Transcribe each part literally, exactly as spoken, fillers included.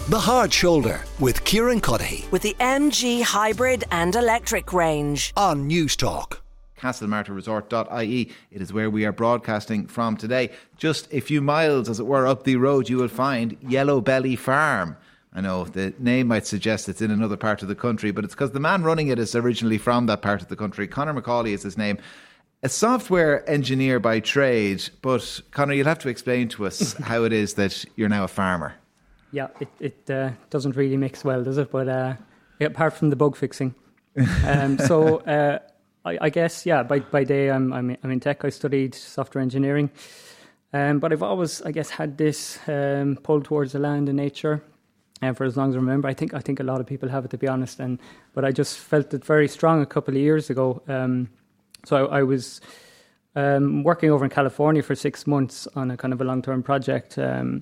The Hard Shoulder with Kieran Cuddihy with the M G hybrid and electric range on News Talk. Castlemartyr Resort dot I E. It is where we are broadcasting from today. Just a few miles, as it were, up the road, you will find Yellow Belly Farm. I know the name might suggest it's in another part of the country, but it's because the man running it is originally from that part of the country. Conor McCauley is his name. A software engineer by trade, but Conor, you'll have to explain to us how it is that you're now a farmer. Yeah, it, it uh, doesn't really mix well, does it? But uh, apart from the bug fixing. Um, so uh, I, I guess, yeah, by, by day I'm, I'm, I'm in tech. I studied software engineering. Um, but I've always, I guess, had this um, pull towards the land and nature uh, for as long as I remember. I think I think a lot of people have it, to be honest. And But I just felt it very strong a couple of years ago. Um, so I, I was um, working over in California for six months on a kind of a long-term project. Um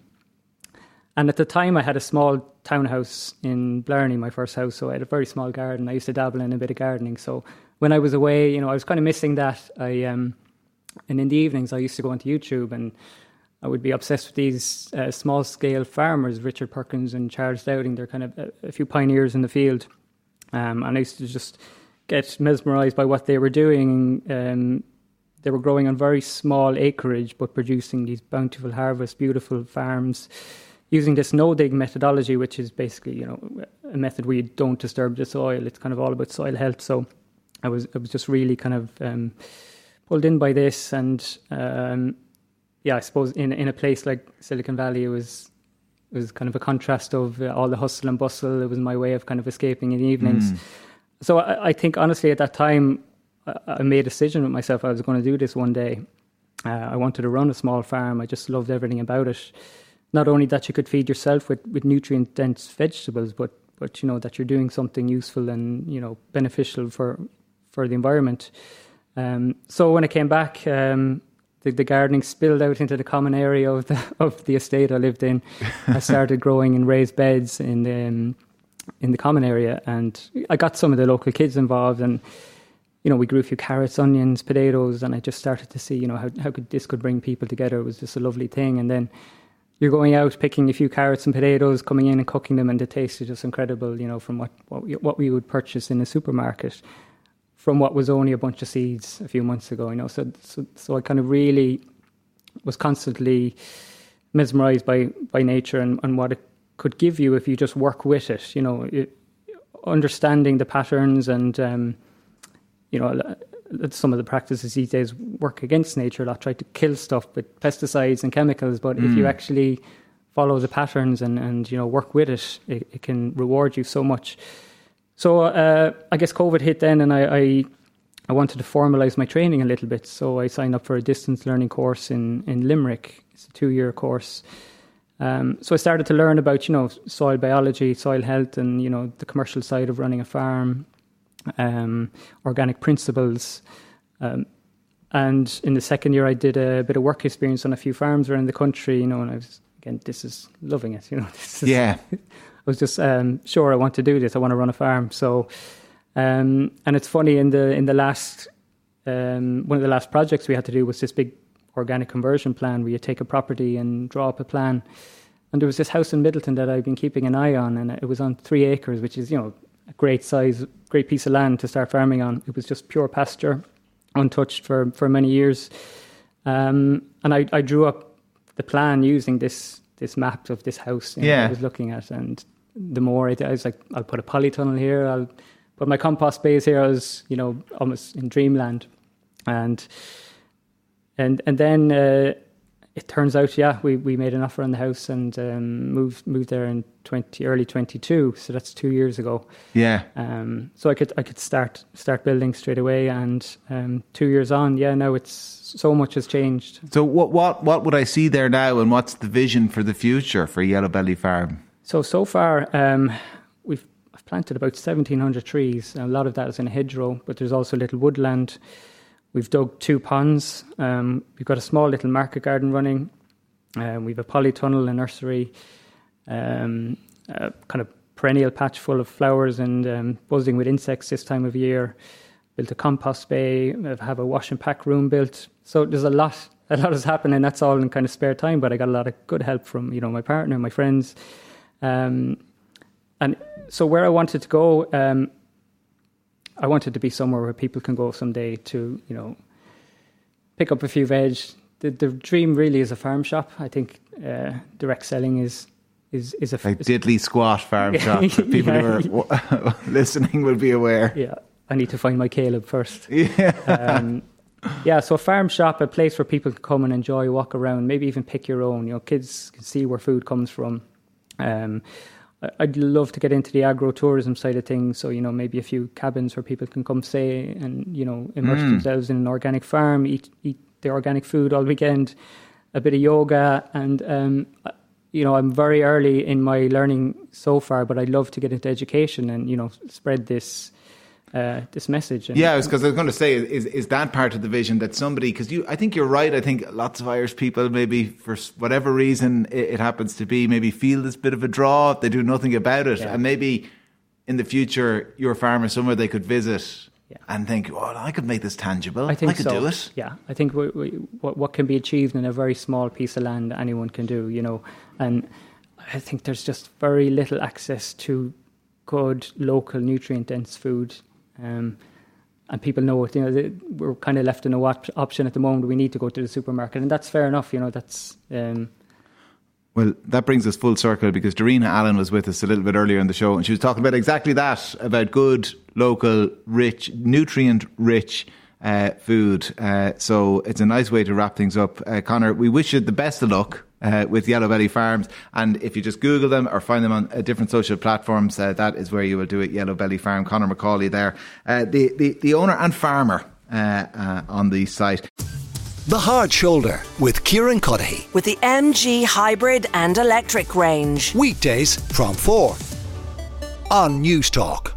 And at the time, I had a small townhouse in Blarney, my first house, so I had a very small garden. I used to dabble in a bit of gardening. So when I was away, you know, I was kind of missing that. I um, and in the evenings, I used to go onto YouTube, and I would be obsessed with these uh, small-scale farmers, Richard Perkins and Charles Dowding. They're kind of a, a few pioneers in the field, um, and I used to just get mesmerised by what they were doing. Um, they were growing on very small acreage, but producing these bountiful harvests, beautiful farms, using this no-dig methodology, which is basically, you know, a method where you don't disturb the soil. It's kind of all about soil health. So I was I was just really kind of um, pulled in by this. And um, yeah, I suppose in in a place like Silicon Valley, it was it was kind of a contrast of uh, all the hustle and bustle. It was my way of kind of escaping in the evenings. Mm. So I, I think, honestly, at that time, I, I made a decision with myself I was going to do this one day. Uh, I wanted to run a small farm. I just loved everything about it. Not only that you could feed yourself with, with nutrient-dense vegetables, but, but, you know, that you're doing something useful and, you know, beneficial for for the environment. Um, so when I came back, um, the, the gardening spilled out into the common area of the of the estate I lived in. I started growing in raised beds in the, um, in the common area, and I got some of the local kids involved, and, you know, we grew a few carrots, onions, potatoes, and I just started to see, you know, how, how could this could bring people together. It was just a lovely thing. And then you're going out, picking a few carrots and potatoes, coming in and cooking them, and the taste is just incredible, you know, from what, what, we, what we would purchase in a supermarket, from what was only a bunch of seeds a few months ago, you know. So so, so I kind of really was constantly mesmerised by, by nature and, and what it could give you if you just work with it, you know, it, understanding the patterns and, um, you know, some of the practices these days work against nature a lot, try to kill stuff with pesticides and chemicals. But mm. if you actually follow the patterns and, and you know, work with it, it, it can reward you so much. So uh, I guess COVID hit then, and I, I I wanted to formalise my training a little bit. So I signed up for a distance learning course in, in Limerick. It's a two-year course. Um, so I started to learn about, you know, soil biology, soil health, and, you know, the commercial side of running a farm. Um, organic principles, um, and in the second year I did a bit of work experience on a few farms around the country, you know, and I was, again, this is loving it, you know. This is, yeah. I was just um, sure I want to do this. I want to run a farm. So, um, and it's funny, in the in the last um, one of the last projects we had to do was this big organic conversion plan, where you take a property and draw up a plan. And there was this house in Middleton that I've been keeping an eye on, and it was on three acres, which is, you know, a great size, great piece of land to start farming on. It was just pure pasture, untouched for, for many years. Um, and I, I drew up the plan using this this map of this house, you know, yeah. I was looking at. And the more I, I was like, I'll put a polytunnel here, I'll put my compost bays here. I was, you know, almost in dreamland. And and and then uh, it turns out, yeah, we, we made an offer on the house and um, moved moved there in twenty early twenty-two. So that's two years ago. Yeah. Um. So I could I could start start building straight away, and um, two years on, yeah, now it's so much has changed. So what what what would I see there now, and what's the vision for the future for Yellow Belly Farm? So so far, um, we've I've planted about seventeen hundred trees. A lot of that is in a hedgerow, but there's also little woodland. We've dug two ponds. Um, we've got a small little market garden running. Um, we've a polytunnel, a nursery, um, a kind of perennial patch full of flowers and um, buzzing with insects this time of year. Built a compost bay. I have a wash and pack room built. So there's a lot, a lot is happening. That's all in kind of spare time. But I got a lot of good help from, you know, my partner, my friends. Um, and so where I wanted to go, um, I wanted to be somewhere where people can go someday to, you know, pick up a few veg. The, the dream really is a farm shop. I think uh, direct selling is is is a like diddly squat farm shop. People yeah. who are listening will be aware. Yeah, I need to find my Caleb first. Yeah, um, yeah. So a farm shop, a place where people can come and enjoy, walk around, maybe even pick your own. You know, kids can see where food comes from. Um, I'd love to get into the agro-tourism side of things. So, you know, maybe a few cabins where people can come stay and, you know, immerse mm. themselves in an organic farm, eat eat the organic food all weekend, a bit of yoga. And, um, you know, I'm very early in my learning so far, but I'd love to get into education and, you know, spread this uh, this message. And, yeah, because I was going to say, is is that part of the vision that somebody, because you, I think you're right. I think lots of Irish people, maybe for whatever reason it, it happens to be, maybe feel this bit of a draw. They do nothing about it, yeah. and maybe in the future, your farm is somewhere they could visit yeah. and think, "Oh, I could make this tangible. I, think I could so. do it." Yeah, I think we, we, what what can be achieved in a very small piece of land, anyone can do. You know, and I think there's just very little access to good local nutrient dense food. Um, and people know it, you know, they, we're kind of left in a op- option at the moment. We need to go to the supermarket, and that's fair enough. You know, that's. Um, well, that brings us full circle, because Darina Allen was with us a little bit earlier in the show, and she was talking about exactly that, about good, local, rich, nutrient-rich uh, food. Uh, so it's a nice way to wrap things up. Uh, Conor, we wish you the best of luck Uh, with Yellow Belly Farms, and if you just Google them or find them on uh, different social platforms, uh, that is where you will do it. Yellow Belly Farm, Conor McCauley there, uh, the, the the owner and farmer uh, uh, on the site. The Hard Shoulder with Kieran Cuddihy. With the M G hybrid and electric range. Weekdays from four on News Talk.